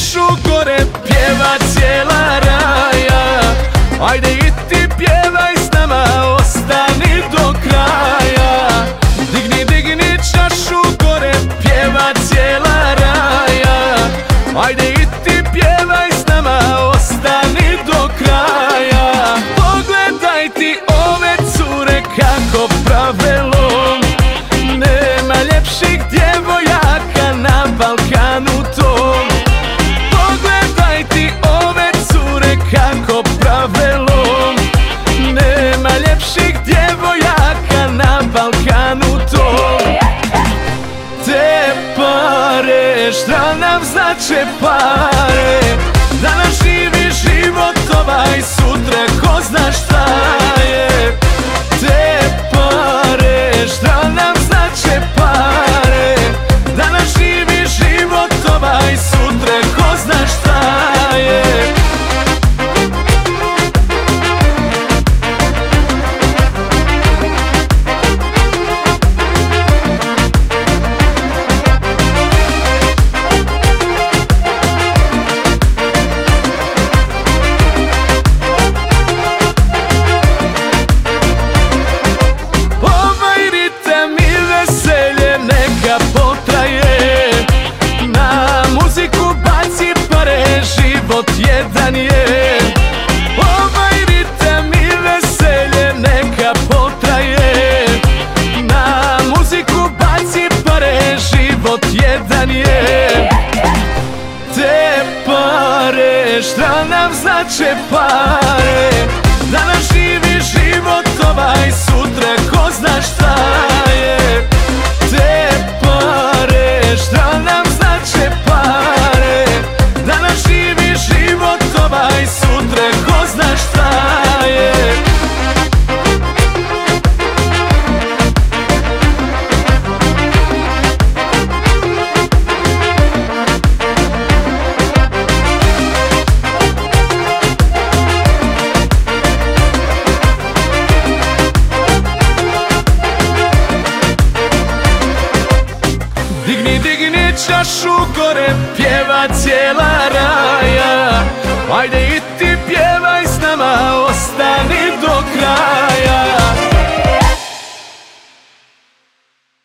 čašu gore, pjeva cijela raja. Ajde i ti pjevaj s nama, ostani do kraja. Digni, digni čašu gore, pjeva cijela raja. Ajde i ti pjevaj s nama, ostani do kraja. Pogledaj ti ove cure kako prave lom. Nema ljepših djevojaka na Balkanu tom. Pogledaj ti ove cure kako prave lom. Nema ljepših djevojaka na Balkanu tom. Te pare, šta nam znače pare? Danas živi život ovaj, sutra ko zna šta je. Te pare, šta nam znače pare? Danas živi život ovaj, sutra ko zna šta je. Život jedan je, ovaj ritam i veselje neka potraje. Na muziku baci pare, život jedan je. Te pare, šta nam znače pare? Danas živi život ovaj, sutra ko zna šta je. Te pare, šta nam znače pare? Danas živi život ovaj, sutra ko zna šta je. Digni, digni čašu gore, pjeva cijela raja. Ajde i ti